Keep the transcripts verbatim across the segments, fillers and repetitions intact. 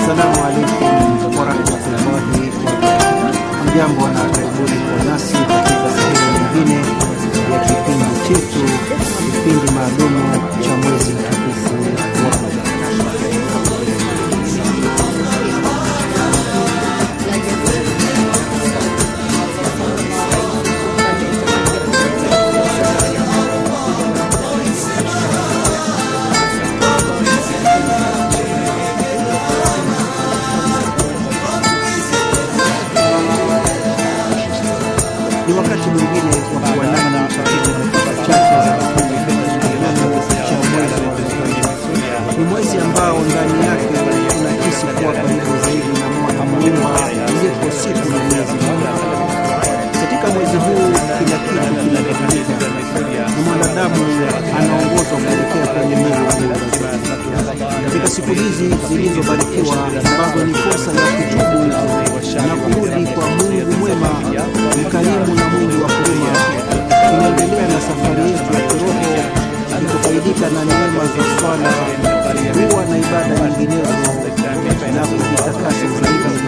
Assalamu alaikum warahmatullahi wabarakatuh. Mjambo na karibuni kwa nasi katika sehemu nyingine ya kipindi chetu, kipindi maalumu cha mwezi mtukufu wa Ramadhani. Ni wakati mwingine wa kuanana katika dakika chache za cha mwezi wa Ramadhani. Ni mwezi ambao ndani yake tunahisi kuwa karibu zaidi na Mola Muumba kuliko siku na miezi mingine. Katika mwezi huu kila kitu kinabadilika na mwanadamu anaongozwa kuelekea kwenye nuru ya Mungu. Katika siku hizi zilizobarikiwa ambazo ni fursa ya kutubu na kurudi kwa Mungu mwema, mkarimu na mwingi wa huruma, tunaendelea na safari yetu ya kiroho ili kufaidika na neema za swala, dua na ibada nyinginezo na kujitakasa zaidi.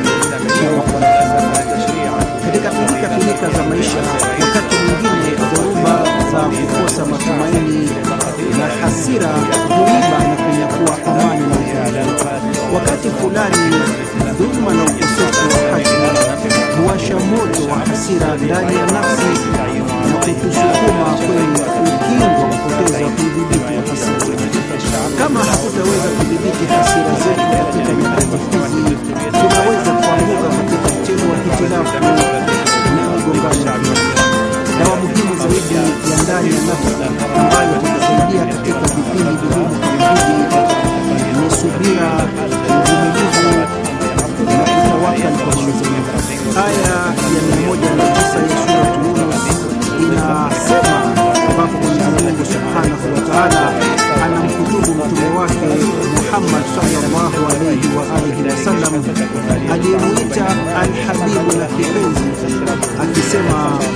Katika pilika pilika za maisha, wakati mwingine dhoruba za kukosa matumaini na hasira huiba na kunyakua amani na utulivu. Wakati fulani dhuluma na ukosefu wa haki huwasha moto wa hasira ndani ya nafsi na kutusukuma kwenye ukingo wa kupoteza udhibiti wa hasira. Kama hatutaweza kudhibiti hasira zetu katika nyakati hizi, tunaweza kuanguka katika mtego wa hitilafu na migongano. Dawa muhimu zaidi ya ndani ya nafsi ambayo hutusaidia katika vipindi vigumu kama hivi ni subira, uvumilivu na kutawakal kwa Mwenyezi Mungu. Aya ya mia moja na tisa ya sura Yunus inasema ambapo Mwenyezi Mungu Subhanahu wa Ta'ala anamhutubu mtume wake Muhammad sallallahu alayhi wa alihi wasallam aliyemuita al-habibu na kipenzi, akisema,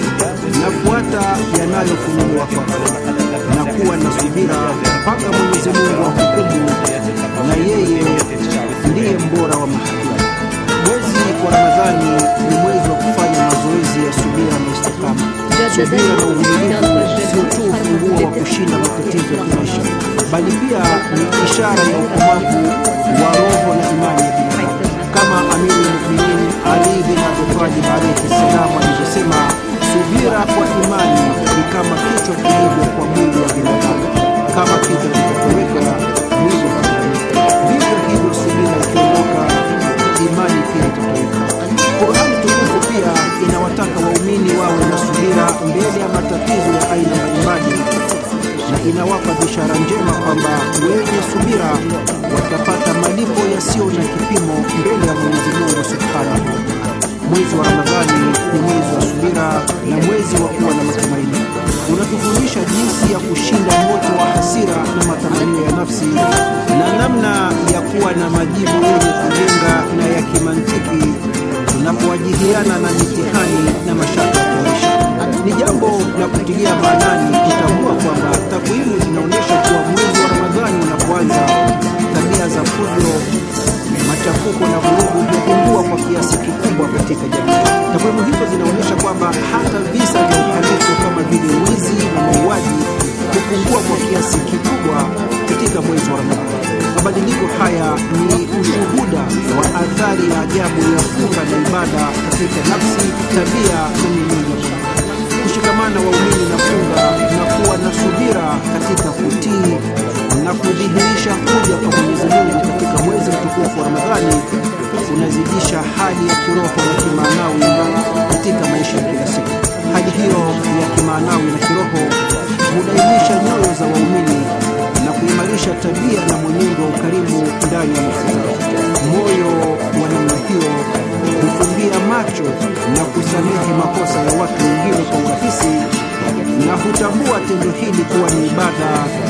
nafuata yanayofunuliwa kwako na kuwa na subira mpaka Mwenyezi Mungu ahukumu, na yeye ndiye mbora wa mahakimu. Mwezi wa Ramadhani ni mwezi wa kufanya mazoezi ya subira na istikama. Subira na uvumilivu sio tu ufunguo wa kushinda matatizo ya maisha, bali pia ni ishara ya ukomavu wa roho na imani ya binadamu. Kama Amiri al-Mu'minin Ali bin Abi Talib alayhi salam alivyosema, subira kwa imani ni kama kichwa kilivyo kwa mwili wa binadamu. Kama kichwa kitatoweka, mwili utabadilika. Vivyo hivyo subira ikiondoka, imani pia itatoweka. Qur'ani tukufu pia inawataka waumini wawe na subira mbele ya matatizo ya aina mbalimbali, na inawapa bishara njema kwamba wenye subira watapata malipo yasiyo na kipimo mbele ya Mwenyezi Mungu Subhanahu wa Ta'ala. Mwezi wa Ramadhani ni mwezi wa subira na mwezi wa kuwa na matumaini. Unatufundisha jinsi ya kushinda moto wa hasira na matamanio ya nafsi na namna ya kuwa na majibu yenye kujenga na ya kimantiki tunapowajihiana na mitihani na mashaka ya maisha. Ni jambo la kutilia maanani kutambua kwamba takwimu zinaonyesha kuwa mwezi wa Ramadhani unapoanza, tabia za fujo, machafuko na vurugu hupungua kwa kiasi kikubwa katika jamii. Takwimu hizo zinaonyesha kwamba hata visa vya uhalifu kama vile wizi na mauaji hupungua kwa kiasi kikubwa katika mwezi wa Ramadhani. Mabadiliko haya ni ushuhuda wa athari ya ajabu ya funga na ibada katika nafsi, tabia na mienendo. Kushikamana waumini na funga na kuwa na subira katika kutii na kudhihirisha kuja kwa Mwenyezi Mungu katika mwezi mtukufu wa Ramadhani unazidisha hali ya kiroho na kimaanawi katika maisha ya kila siku. Hali hiyo ya kimaanawi na kiroho hudaimisha nyoyo za waumini na kuimarisha tabia na mwenendo wa ukarimu ndani ya nafsi zao. Moyo wa namna hiyo hufumbia macho na kusamehe makosa ya watu wengine kwa urahisi na hutambua tendo hili kuwa ni ibada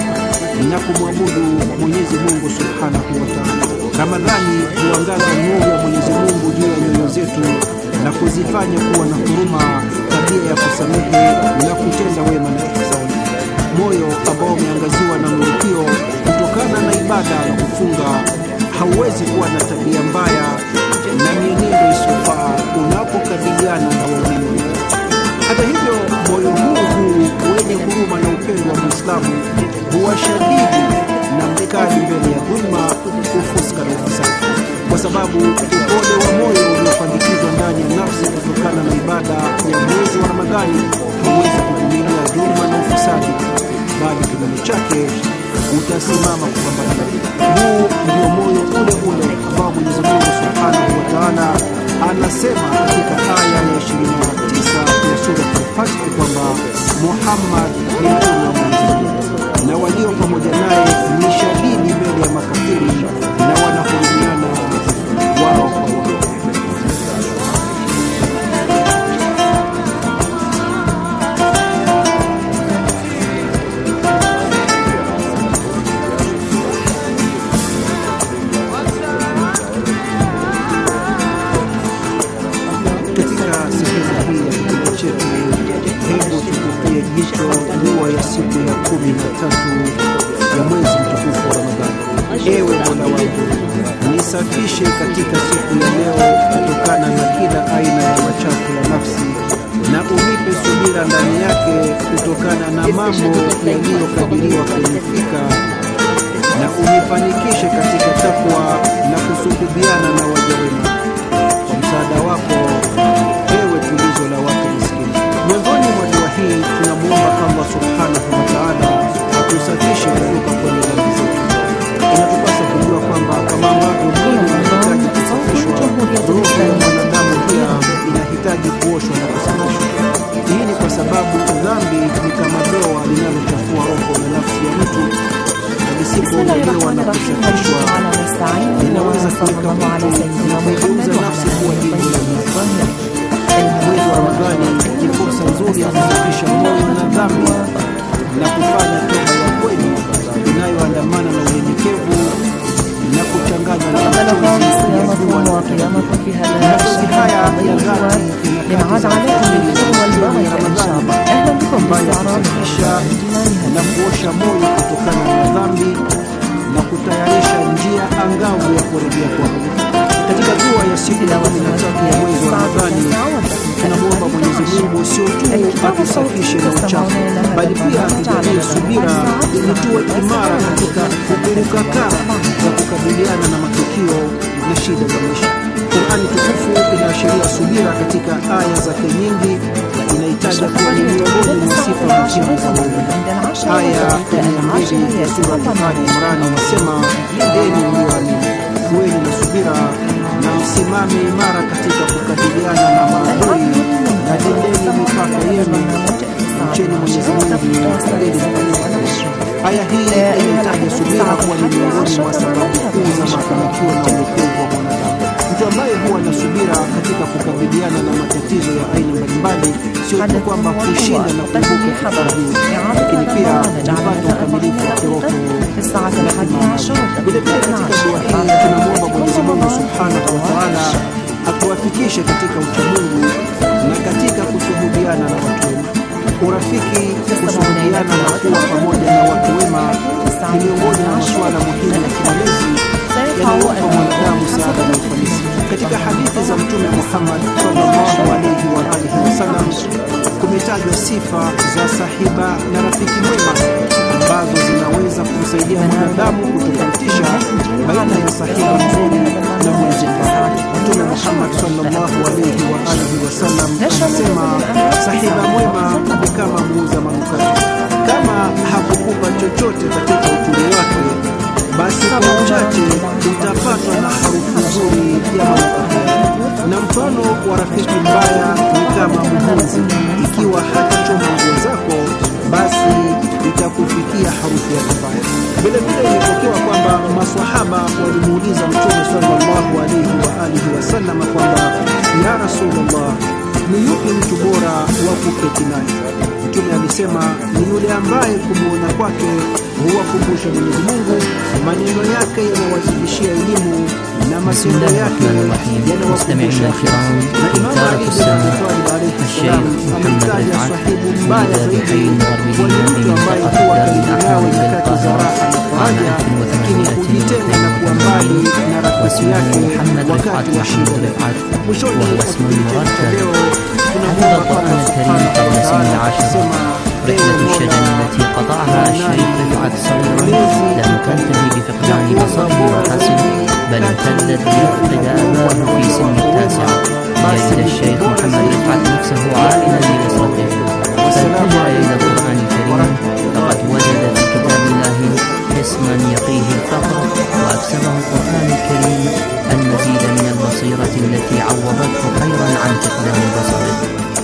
na kumwabudu Mwenyezi Mungu Subhanahu wa Ta'ala. Ramadhani huangaza nuru ya Mwenyezi Mungu juu ya nyoyo zetu na kuzifanya kuwa na huruma, tabia ya kusamehe na kutenda wema na ihsani. Moyo ambao umeangaziwa na nuru hiyo kutokana na ibada ya kufunga hauwezi kuwa na tabia mbaya na mienendo isiyofaa unapokabiliana na waumini. Hata hivyo, moyo huu huu wenye huruma na upendo wa Muislamu huwa shadidi na mkali mbele ya dhulma, ufuska na ufisadi, kwa sababu upole wa moyo uliofandikizwa ndani ya nafsi kutokana na ibada ya mwezi wa Ramadhani hauwezi kuvumilia dhulma na ufisadi, bali kinyume chake utasimama kupambana. Huu ndio moyo ule ule ambao Mwenyezi Mungu Subhanahu wa Ta'ala anasema katika aya ya ishirini na tisa ya sura Al-Fath kwamba Muhammad ni mtume wa Mwenyezi Mungu na walio pamoja naye ni shadidi mbele ya makafiri na wanahurumiana wao kwa wao. Dua ya siku ya kumi na tatu ya mwezi mtukufu wa Ramadhani. Ewe Mola wangu, nisafishe katika siku ya leo kutokana na kila aina ya machafu ya nafsi, na unipe subira ndani yake kutokana na mambo yaliyokadiriwa kunifika, na unifanikishe katika takwa na kusuhubiana na waja wema kwa msaada wako, ewe tulizo la watu maskini. Mwanzoni mwa dua hii tunamuomba Allah Subhanahu wa Ta'ala atusafishe kutoka kwenye dhambi zetu. Inatupasa kujua kwamba kama ambavyo mwili unahitaji kusafishwa, roho ya mwanadamu pia inahitaji kuoshwa na kusafishwa. Hii ni kwa sababu dhambi ni kama doa linalochafua roho na nafsi ya mtu, na lisipoondolewa na kusafishwa linaweza kuweka mtu na kuigeuza nafsi kuwa jivu la nyama. Mwezi wa Ramadhani ni fursa nzuri ya kusafisha moyo na dhambi na kufanya toba ya kweli inayoandamana na unyenyekevu na kuchanganya na machozi ya dua na machozi haya ya dhati inakatiza ya Ramadhani ambayo kusafisha na kuosha moyo kutokana na dhambi na kutayarisha njia angavu ya kurejea kwako. Katika dua ya siku ya kumi na tatu ya mwezi wa Ramadhani tunamwomba Mwenyezi Mungu sio tu atusafishe na uchafu, bali pia atujalie subira ili tuwe imara katika kuperuka kara za kukabiliana na matukio na shida za maisha. Qur'ani tukufu inaashiria subira katika aya zake nyingi na inahitaja kuwa ni miongoni mwa sifa muhimu za muumini. Aya ya mbili ya sura Ali Imran inasema, enyi mlioamini, kuweni na subira na msimame imara katika kukabiliana na maadui na jendeni mipaka yenu, mcheni Mwenyezi Mungu ili mfanikiwe. Aya hii inahitaja subira kuwa ni miongoni mwa sababu kuu za mafanikio na uokovu wa mwanadamu. Mtu ambaye huwa na subira katika kukabiliana na matatizo ya aina mbalimbali sio tu kwamba kushinda na kuvuka kufadhili, lakini pia kupata ukamilifu wa kiroho na kimaanawi. Vilevile katika dua hii tunamwomba Mwenyezi Mungu Subhanahu wa Ta'ala atuwafikishe katika uchamungu na katika kusuhubiana na watu wema. Urafiki, kusuhubiana na kuwa pamoja na watu wema ni miongoni mwa masuala muhimu ya kimalezi yanayompa mwanadamu saada na ufanisi. Katika hadithi za Mtume Muhammad sallallahu alaihi wa alihi wasallam kumetajwa sifa za sahiba na rafiki mwema ambazo zinaweza kumsaidia mwanadamu kutofautisha baina ya sahiba mzuri na mwenzi mbaya. Mtume Muhammad sallallahu alaihi wa alihi wasallam anasema, sahiba mwema ni kama muuza manukato, kama hakukupa chochote katika uturi wake, basi kwa uchache utapatwa na harufu nzuri ya manukato. Na mfano wa rafiki mbaya ni kama muhunzi, ikiwa hatachoma nguo zako, basi itakufikia harufu ya mbaya. Vile vile imepokewa kwamba maswahaba walimuuliza Mtume sallallahu alaihi wa alihi wasallam kwamba, ya Rasulullah, ni yupi mtu bora wa kuketi naye? Mtume alisema, ni yule ambaye kumuona kwake huwakumbusha Mwenyezi Mungu, maneno yake yanawazidishia elimu na matendo yake المستمعين الكرام، في إطارة السماء الشيخ محمد رفعت ولد بحي المغربيين في منطقة دار الأحمر بالقاهرة عام ألف وثمانمائة واثنين وثمانين، واسمه محمد رفعت محمود رفعت، وهو اسم مرتب. حفظ القرآن الكريم قبل سن العشر. رحلة الشجن التي قطعها الشيخ رفعت صغيرا لم تنتهي بفقدان بصره وحسن، بل امتدت ليفقد أباه في سن التاسعة، ليجد الشيخ محمد رفعت نفسه عائلا لأسرته، فالتجأ إلى القرآن الكريم، فقد وجد في كتاب الله اسما يقيه الفقر، وأكسبه القرآن الكريم المزيد من البصيرة التي عوضته خيرا عن فقدان بصره.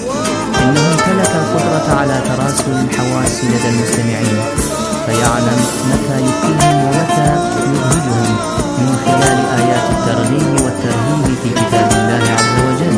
إنه امتلك القدرة على تراسل الحواس لدى المستمعين، فيعلم متى يبكيهم ومتى يبهجهم من خلال آيات الترغيب والترهيب في كتاب الله عز وجل.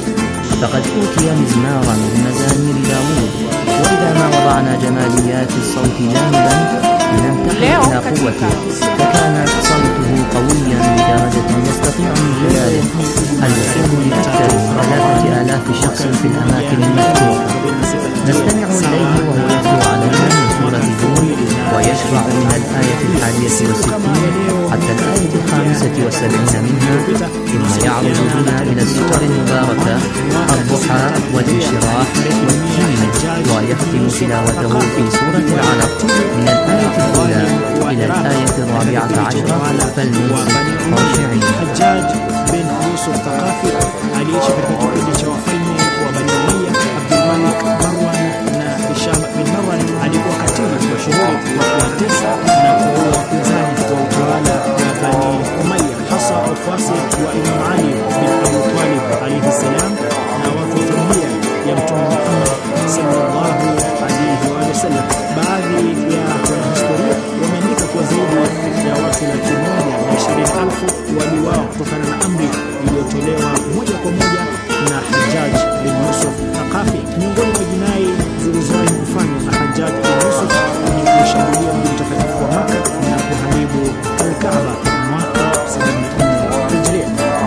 فقد أوتي مزمارا من مزامير داود، وإذا ما وضعنا جماليات الصوت جانبا لننتقل إلى قوته، فكان صوته قويا بدرجة يستطيع من خلاله الوصول لأكثر من ثلاثة آلاف شخص في الأماكن المفتوحة. نستمع إليه وهو يتلو علينا من سورة هود، ويشرع من الآية الحادية والستين حتى الآية الخامسة والسبعين منها، ثم يعرض بنا إلى السور المباركة الضحى والانشراح والتين، ويختم تلاوته في سورة العلق من الآية الأولى إلى الآية الرابعة عشرة، فالموسم خاشعين. حجاج بن يوسف ثقافي aliishi katika kipindi cha wafalme wa Bani Umayya, Abdulmalik, Marwan na Hisham bin Marwan. Alikuwa katili mashuhuri wa kuwatesa na kuua wapinzani wa utawala wa Bani Umayya, hasa wafuasi wa Imam Ali bin Abi Talib alayhi salam na watu wa familia ya Mtume Muhammad sallallahu alayhi wa sallam. Baadhi ya wanahistoria wameandika kuwa zaidi ya watu laki moja na ishirini elfu waliuawa kutokana na amri iliyotolewa moja kwa moja na Hajjaj bin Yusuf Thaqafi. Miongoni mwa jinai zilizowahi kufanywa na Hajjaj bin Yusuf ni kushambulia mji mtakatifu wa Makka na kuharibu Al-Kaaba mwaka sabini na nne Hijria.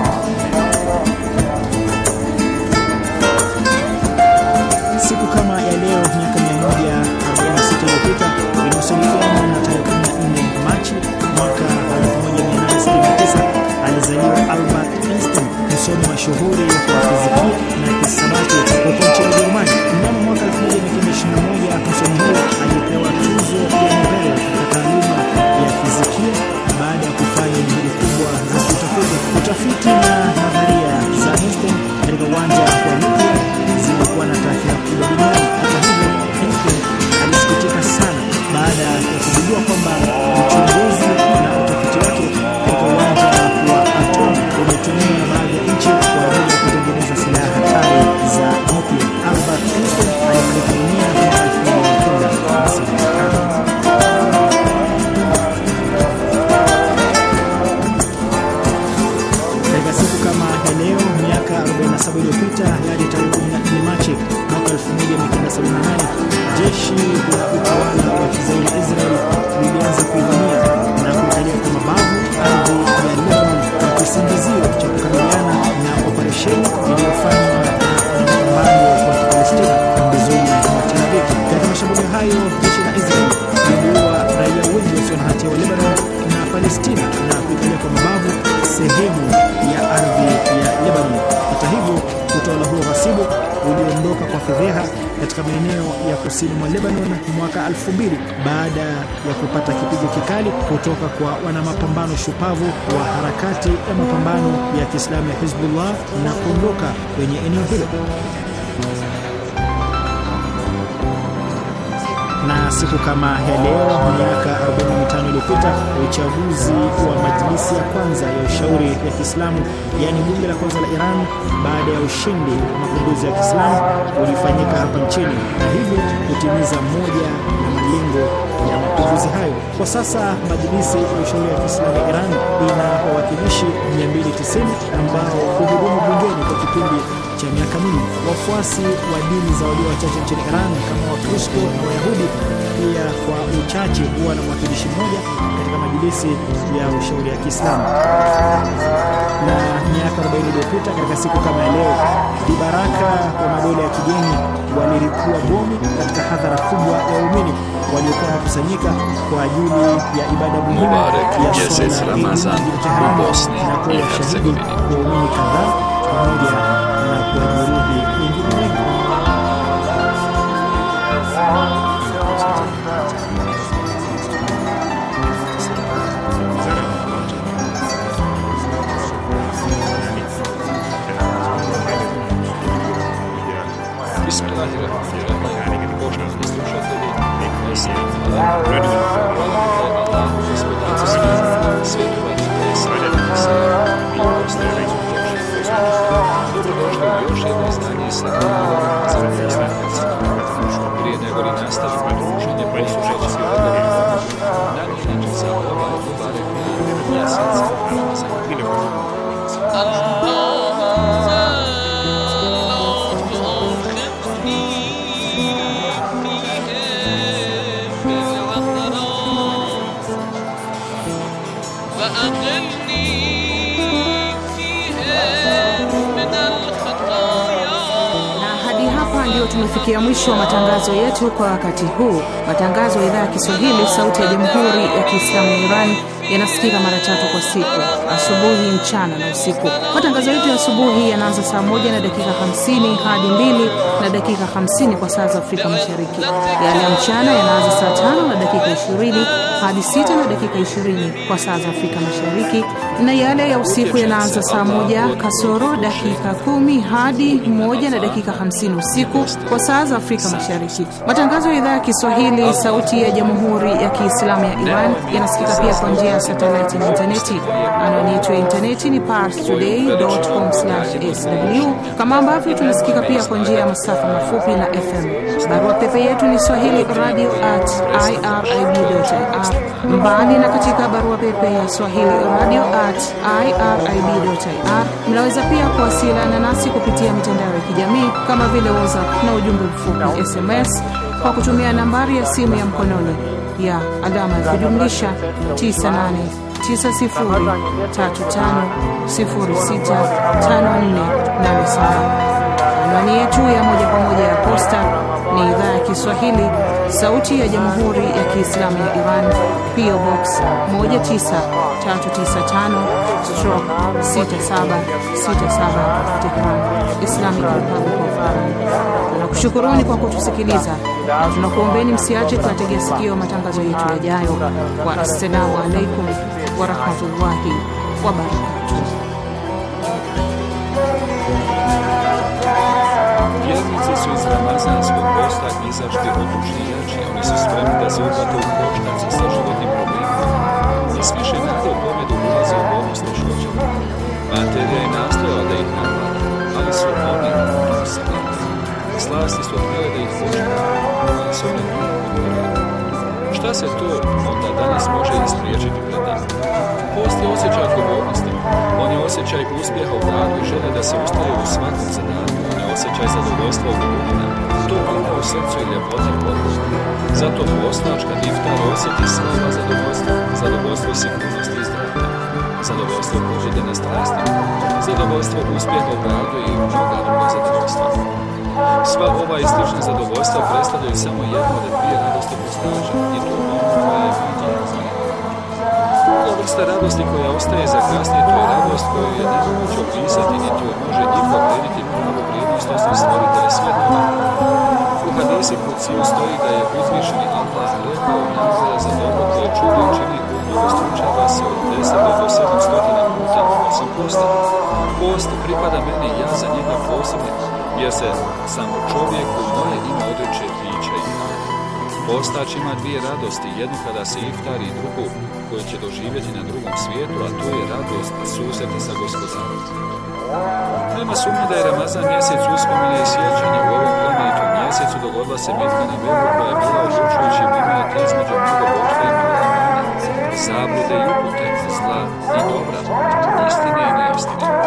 Siku kama ya leo miaka mia moja arobaini na sita iliyopita, inahusiana na tarehe kumi na nne Machi mwaka elfu moja mia nane sabini na tisa, alizaliwa Albert Einstein, msomi mashuhuri wa fizikia na hisabati huko nchini Ujerumani. Mnamo mwaka elfu moja mia tisa ishirini na moja, msomi huyo alipewa tuzo ya Nobel katika taaluma ya fizikia baada ya kufanya juhudi kubwa za utafiti. Utafiti na nadharia za Einstein katika uwanja wa nyuklia zilikuwa na taathira kubwa duniani. Hata hivyo, Einstein alisikitika sana baada ya kugundua kwamba uchunguzi na utafiti wake katika uwanja wa atomu umetumiwa na baadhi ya nchi kwa ajili ya kutengeneza silaha hatari za nyuklia. Albert Einstein alifariki dunia mwaka elfu moja mia kenda hamsini na tano. Katika siku kama ya leo miaka arobaini na saba iliyopita, hadi tarehe kumi na nne Machi mwaka elfu moja mia kenda sabini na nane, jeshi la utawala wa Kizayuni Israel lilianza kuivamia na kuikalia kwa mabavu ardhi ya Lebanon kwa kisingizio cha kukabiliana na operesheni iliyofanywa na wanamapambano wa Palestina pembezoni mwa Tel Aviv. Katika mashambulio hayo, jeshi la Israel liliua raia wengi wasio na hatia wa Lebanon na Palestina na kuikalia kwa mabavu sehemu ya ardhi ya Lebanon. Hata hivyo, utawala huo ghasibu uliondoka kwa fedheha katika maeneo ya kusini mwa Lebanon mwaka elfu mbili baada ya kupata kipigo kikali kutoka kwa wanamapambano shupavu wa harakati ya mapambano ya Kiislamu ya Hizbullah na kuondoka kwenye eneo hilo. Na siku kama ya leo miaka arobaini na mitano iliyopita, uchaguzi wa majlisi ya kwanza ya ushauri ya Kiislamu, yani bunge la kwanza la Iran baada ya ushindi wa mapinduzi ya Kiislamu ulifanyika hapa nchini, na hivyo kutimiza moja ya malengo ya mapinduzi hayo. Kwa sasa majlisi ya ushauri ya Kiislamu ya Iran ina wawakilishi mia mbili tisini ambao huhudumu bungeni kwa kipindi cha cha miaka minne. Wafuasi wa dini za walio wachache nchini Iran kama Wakristo na Wayahudi pia kwa uchache huwa na mwakilishi mmoja katika majilisi ya ushauri ya Kiislamu. Na miaka arobaini iliyopita katika siku kama ya leo, vibaraka wa madola ya kigeni waliripua bomu katika hadhara kubwa ya waumini waliokuwa wamekusanyika kwa ajili ya ibada muhimu ya swala ya Ramazan na kuwa shahidi kwa waumini kadhaa pamoja na kuwajeruhi wengine wengi. Prije nego li nastavimo druženje, poslušajte svi odgovor namijeniti za ovaj mubarek mjesec Ndio tumefikia mwisho wa matangazo yetu kwa wakati huu. Matangazo ya idhaa ya Kiswahili sauti ya Jamhuri ya Kiislamu ya Iran yanasikika mara tatu kwa siku: asubuhi, mchana na usiku. Matangazo yetu ya asubuhi yanaanza saa moja na dakika hamsini hadi mbili na dakika hamsini kwa saa za Afrika Mashariki. Yale ya mchana yanaanza saa tano na dakika ishirini hadi sita na dakika ishirini kwa saa za Afrika Mashariki, na yale ya usiku yanaanza saa moja kasoro dakika kumi hadi moja na dakika hamsini usiku kwa saa za Afrika Mashariki. Matangazo ya idhaa ya Kiswahili sauti ya Jamhuri ya Kiislamu ya Iran yanasikika pia kwa njia ya satellite na interneti. Anwani yetu ya interneti ni parstoday dot com slash s w, kama ambavyo tunasikika pia kwa njia ya masafa mafupi na F M. Barua pepe yetu ni swahili radio at irib dot i r. Mbali na katika barua pepe ya swahili radio at irib dot i r, mnaweza pia kuwasiliana nasi kupitia mitandao ya kijamii kama vile WhatsApp na ujumbe mfupi S M S kwa kutumia nambari ya simu ya mkononi ya alama ya kujumlisha tisa nane tisa sifuri tatu tano sifuri sita tano nne nane saba. Anwani yetu ya moja kwa moja ya posta ni idhaa ya Kiswahili sauti ya Jamhuri ya Kiislamu ya Iran, P O Box moja tisa tatu tisa tano stroke sita saba sita saba, Tehran, Islamic Republic of Iran. Tunakushukuruni kwa kutusikiliza na tunakuombeni msiache kuyategea sikio matangazo yetu yajayo. Wa assalamu alaikum wa rahmatullahi wa barakatuh. Vjernici su iz ramazanskog posta izašli odlučnijači, oni su spremni da se uhvate u koštac sa životnim problemima i s više nade u pobjedu ulaze u bolnost teškoćama. Materija je nastojala da ih napada, ali su oni prosili. Slasti su odbile da ih počne, ali su oni odbile. Šta se to onda danas može ispriječiti pred njim? Post je osjećaj odgovornosti. On je osjećaj uspjeha u radu i žele da se ustraje u svakom zadatku. On je osjećaj zadovoljstva u godina. To ima u srcu i ljepoti podloga. Zato postač kad iftar osjeti sva ova zadovoljstva. Zadovoljstvo sigurnosti i zdravlja. Zadovoljstvo pobjede na strastima. Zadovoljstvo uspjeha u radu i mnoga druga zadovoljstva. Sva ova i slična zadovoljstva predstavljaju samo jedno od dvije radosti postača i to ono koja je manje razine. Vrsta radosti koja ostaje za kasnije, to je radost koju je nemoguće opisati, ni to može niko odrediti pravu vrijednost osim stvoritelja svjetova. U hadisi kuciju stoji da je uzvišeni Allah rekao nagrada za dobro koje čovjek čini u mnogo slučajeva se od deset do sedamsto puta osim posta. Post pripada meni, ja za njega posebno, jer se samo čovjek u moje ime odreće pića i hrane. Postač ima dvije radosti, jednu kada se iftari i drugu koju će doživjeti na drugom svijetu, a to je radost susreta sa Gospodarom. Nema sumnje da je Ramazan mjesec uspomene i sjećanja. U ovom plemenitom mjesecu dogodila se bitka na Bedru koja je bila odlučujući moment između mnogoboštva i mnogoboštva, zablude i upute, zla i dobra, istine i neistine.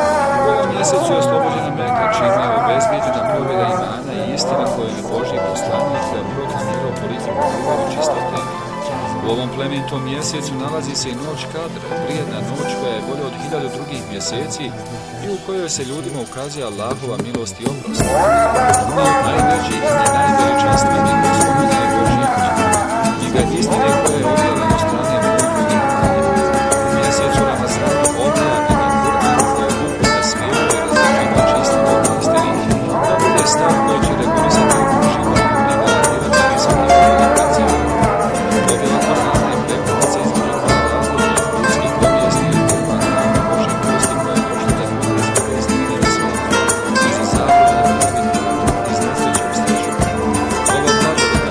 ovom mjesecu je oslobođena Meka, čime je obezbijeđena pobjeda imana i istina koju je Božji poslanik proklamirao politiku ljubavi i čistote. U ovom plemenitom mjesecu nalazi se i noć Kadra, vrijedna noć koja je bolja od hiljadu drugih mjeseci i u kojoj se ljudima ukazuje Allahova milost i oprost. Ona od najvećih i najveličanstvenih uspomena je Božja knjiga istine koja je objavljena od strane Boga. U mjesecu Ramazana objavljena Kur'an koja uputa svijetu i različiva čiste istini, da bude stav koji će regulisati život i garantirati visoke kvalifikacije. Objava Kur'ana je preporuka između dva razloga ljudskih povijesti i Kur'ana na Božje milosti koja je došla da bude izvesti knjige svijeta i za zavrljena praviti i za sljedeću streću. Ova blagodat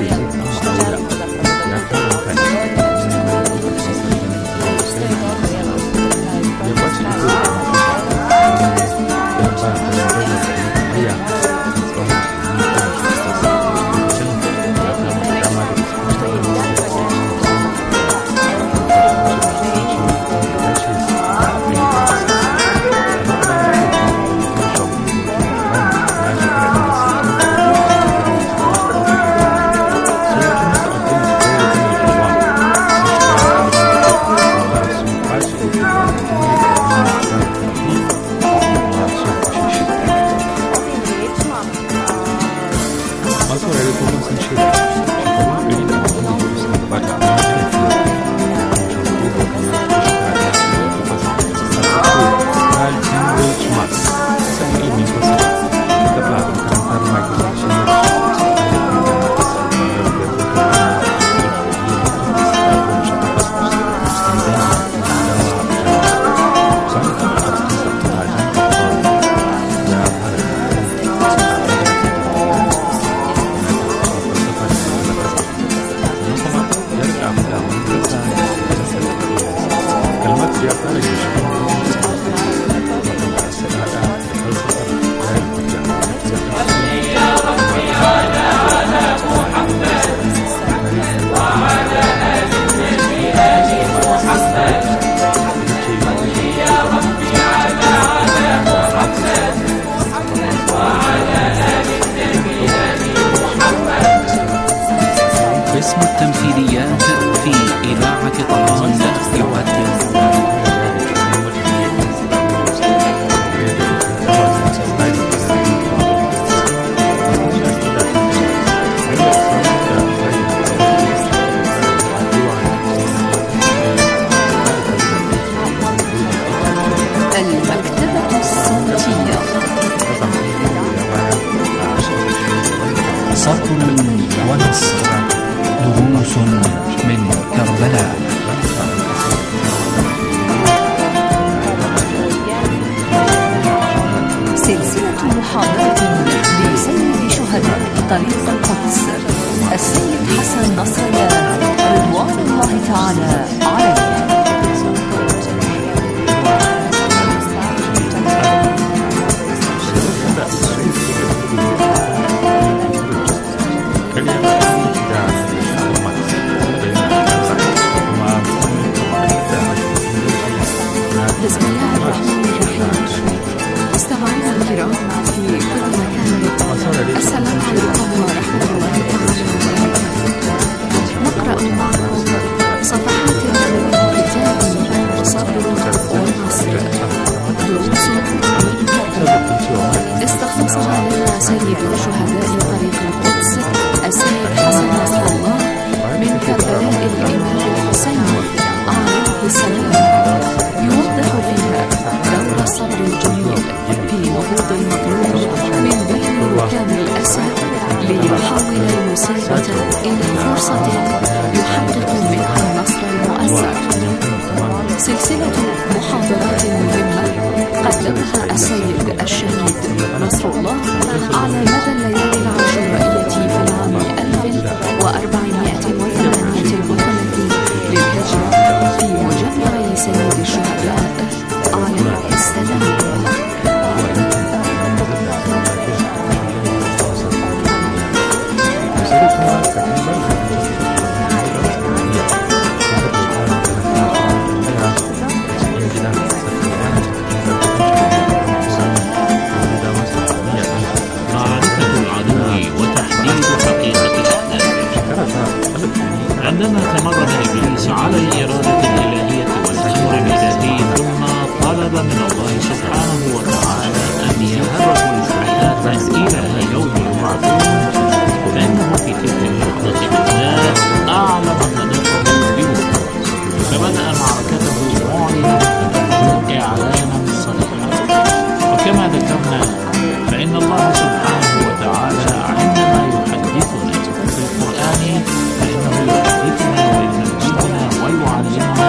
فإنه يحدثنا وينجينا ويعلمنا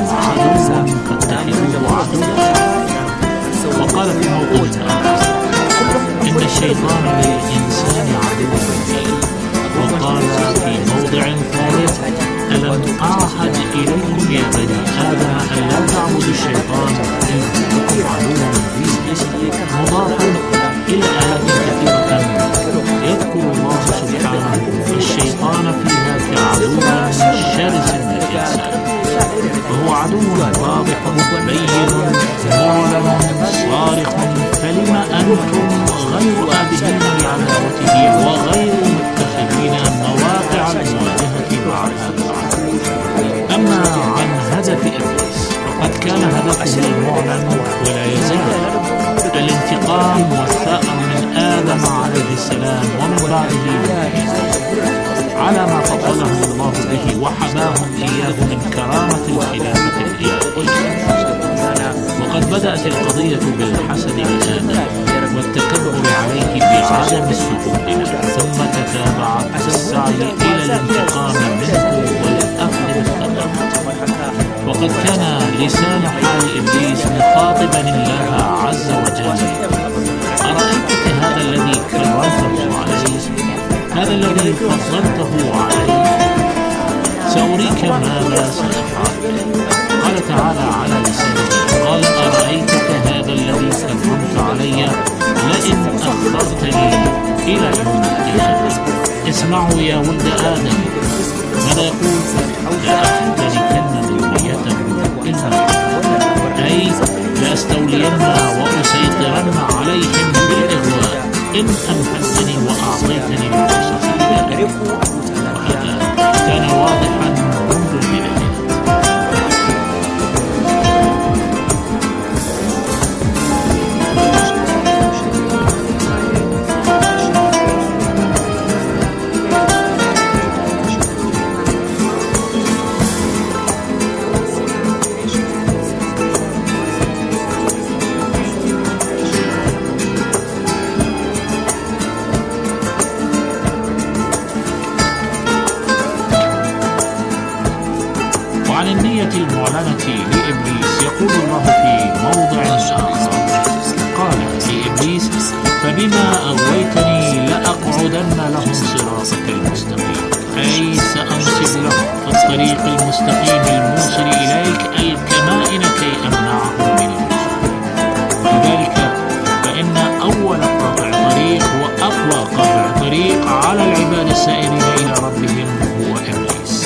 عدو فاتخذوه عدوا. وقال في موضع آخر إن الشيطان للإنسان عدو مبين. وقال في موضع ثالث ألم أعهد إليكم يا بني آدم أن لا تعبدوا الشيطان إنه عدو مبين. مضاف إلى آيات كثيرة يذكر الله سبحانه الشيطان فيها كعدو شرس للإنسان، وهو عدو واضح بين معلن صارخ. فلم أنتم غير آبهين لعداوته وغير متخذين مواقع المواجهة مع هذا العدو. أما عن هدف إبليس فقد كان هدفه المعلن ولا يزال الانتقام والثأر من آدم عليه السلام ومن بعده على ما فضله الله به وحباهم إياه من كرامة الخلافة الإلهية. وقد بدأت القضية بالحسد لآدم والتكبر عليه بعدم السجود له، ثم تتابعت السعي إلى الانتقام منه والأخذ بالثأر. وقد كان لسان حال إبليس مخاطبا الله عز وجل: أرأيتك هذا الذي كرمته عليه، هذا الذي فضلته عليه، سأريك ماذا سأفعل. قال تعالى على لسانه: قال أرأيتك هذا الذي كرمت علي لئن أخرتني إلى يوم القيامة. اسمعوا يا ولد آدم، ماذا يقول؟ لأحتركن ذريته إلا، أي لأستولين وأسيطرن عليهم بالإغواء إن أمكنتني وأعطيتني من فرصة ذلك. وهذا كان واضحا منذ البداية. وعن النية المعلنة لإبليس يقول الله في موضع آخر: قال لإبليس: فبما أغويتني لأقعدن لهم صراطك المستقيم، أي سأنصب لهم الطريق المستقيم الموصل إليك الكمائن كي أمنعهم من الوصول. ولذلك فإن أول قاطع طريق وأقوى قاطع طريق على العباد السائرين إلى ربهم هو إبليس.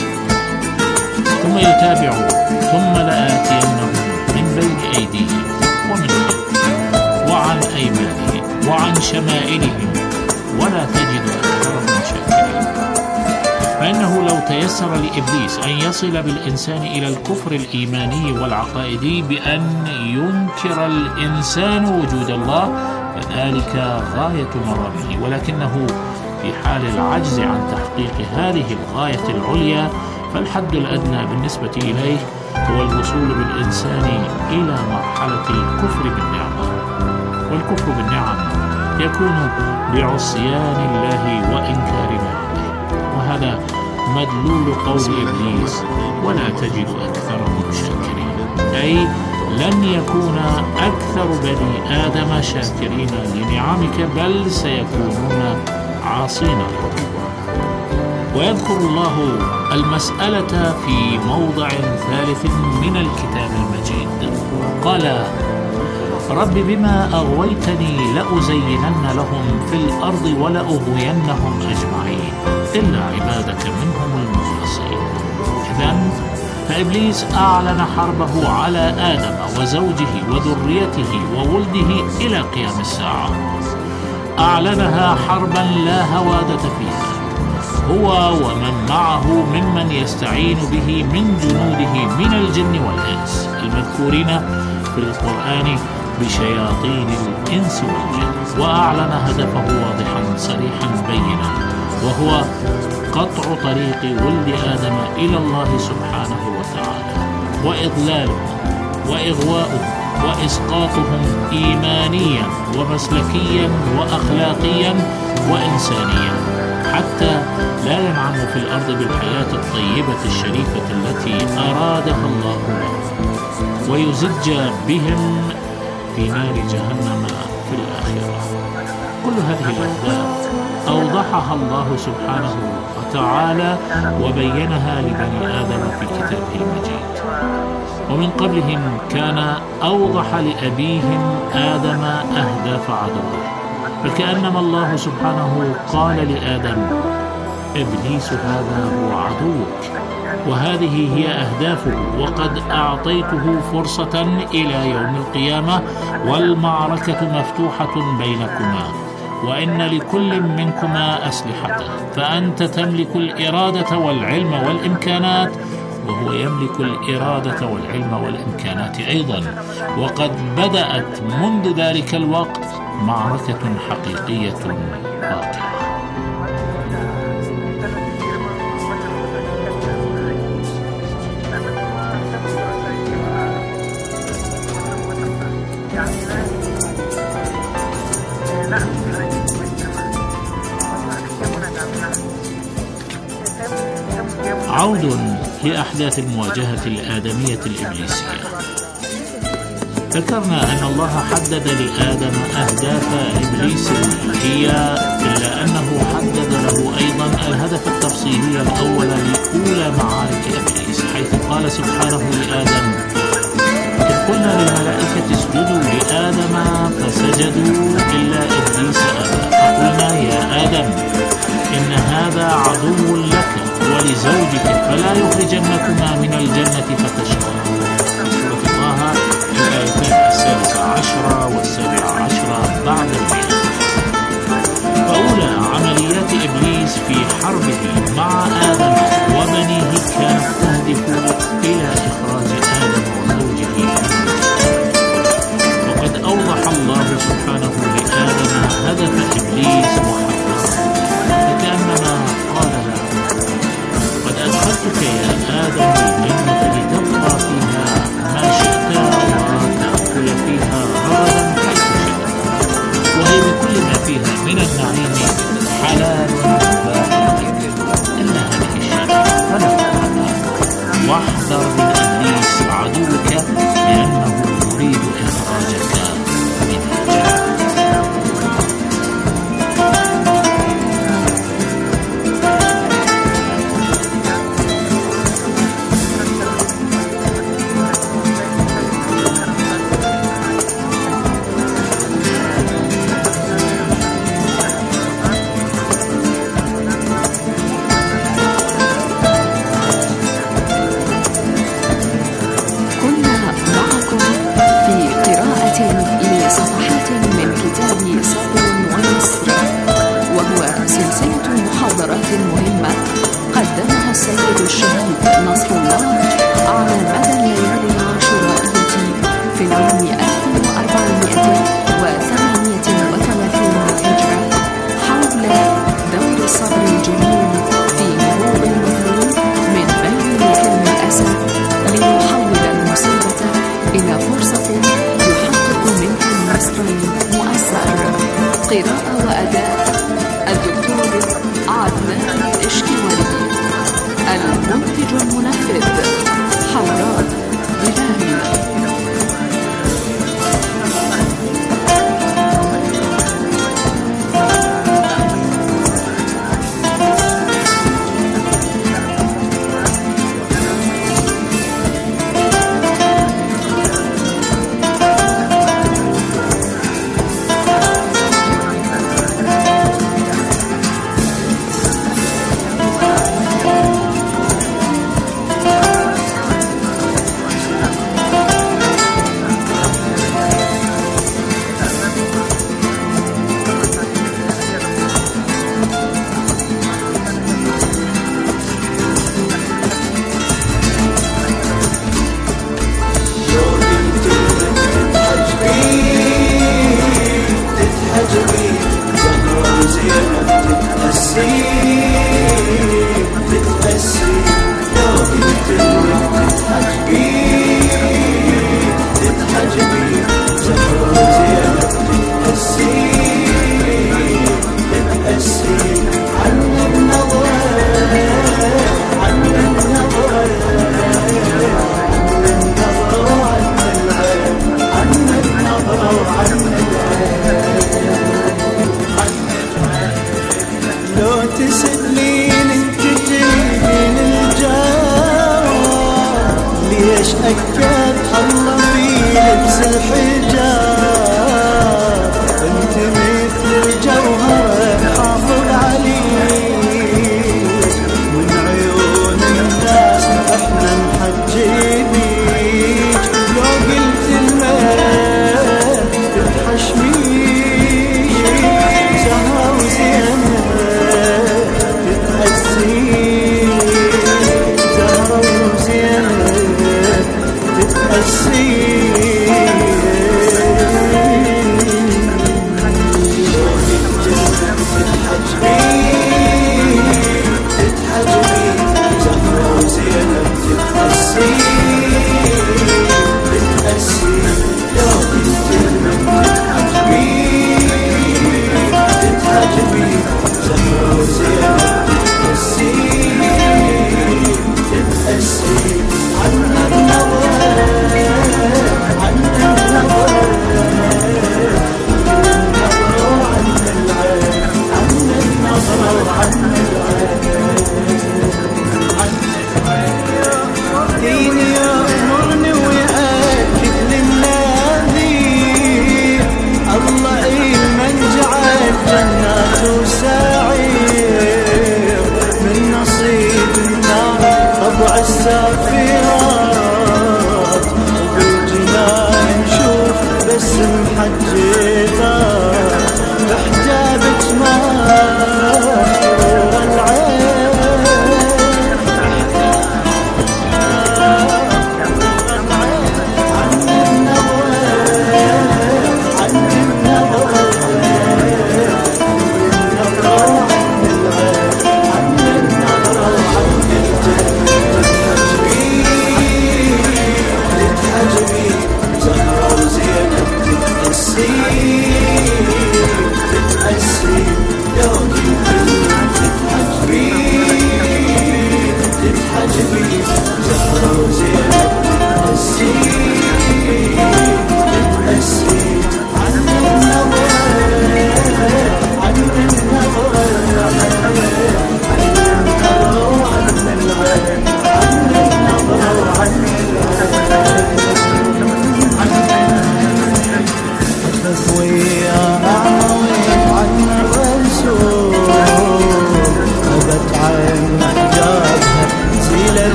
ثم يتابع: ثم لآتينهم من بين أيديهم ومن خلفهم وعن أيمانهم وعن شمائلهم ولا تجد أكثرهم شاكرين. فإنه لو تيسر لإبليس أن يصل بالإنسان إلى الكفر الإيماني والعقائدي بأن ينكر الإنسان وجود الله فذلك غاية مرامه، ولكنه في حال العجز عن تحقيق هذه الغاية العليا فالحد الأدنى بالنسبة إليه هو الوصول بالإنسان إلى مرحلة الكفر بالنعمة. والكفر بالنعم يكون بعصيان الله وإنكار نعمه، وهذا مدلول قول إبليس: ولا تجد أكثرهم شاكرين، أي لن يكون أكثر بني آدم شاكرين لنعمك بل سيكونون عاصين لك. ويذكر الله المسألة في موضع ثالث من الكتاب المجيد. قال: رب بما أغويتني لأزينن لهم في الأرض ولأغوينهم أجمعين إلا عبادك منهم المخلصين. إذن فإبليس أعلن حربه على آدم وزوجه وذريته وولده إلى قيام الساعة. أعلنها حربا لا هوادة فيها، هو ومن معه ممن يستعين به من جنوده من الجن والإنس المذكورين في القرآن بشياطين الإنس والجن. وأعلن هدفه واضحا صريحا بينا، وهو قطع طريق ولد آدم إلى الله سبحانه وتعالى، وإضلالهم وإغواؤهم وإسقاطهم إيمانيا ومسلكيا وأخلاقيا وإنسانيا، حتى لا ينعم في الأرض بالحياة الطيبة الشريفة التي أرادها الله له. ويزج بهم في نار جهنم في الآخرة. كل هذه الأهداف أوضحها الله سبحانه وتعالى وبينها لبني آدم في كتابه المجيد. ومن قبلهم كان أوضح لأبيهم آدم أهداف عدوه، فكأنما الله سبحانه قال لآدم: إبليس هذا هو عدوك، وهذه هي أهدافه، وقد أعطيته فرصة إلى يوم القيامة، والمعركة مفتوحة بينكما، وإن لكل منكما أسلحة، فأنت تملك الإرادة والعلم والإمكانات، وهو يملك الإرادة والعلم والإمكانات أيضا. وقد بدأت منذ ذلك الوقت معركة حقيقية واقعة. عود لأحداث المواجهة الآدمية الإبليسية. ذكرنا أن الله حدد لآدم أهداف إبليس هي، إلا أنه حدد له أيضا الهدف التفصيلي الأول لأولى معارك إبليس، حيث قال سبحانه لآدم: إذ قلنا للملائكة اسجدوا لآدم فسجدوا إلا إبليس أبى، فقلنا يا آدم إن هذا عدو لك ولزوجك فلا يخرجنكما من الجنة فتشقى. سورة طه الآيتين السادسة عشرة والسابعة عشرة بعد المئة. فأولى عمليات إبليس في حربه مع آدم وبنيه كانت تهدف إلى إخراج آدم وزوجه من الجنة. وقد أوضح الله سبحانه لآدم هدف إبليس وحربه، فكأنما قال له: قد أدخلتك يا آدم الجنة لتبقى فيها ما شئت وتأكل فيها رغدا حيث شئت، وهي بكل ما فيها من النعيم حلال باقي إلا هذه الشجرة فلا تقربها، واحذر من إبليس عدوك لأنه يريد إخراجك من الجنة. الله في لبس الحجاب انت مثل جوهر حافظ عليك من عيون الناس احنا محجبيك لو قلت المال تتحشميك زهرة وزينة تتأسيك زهرة وزينة تتأسيك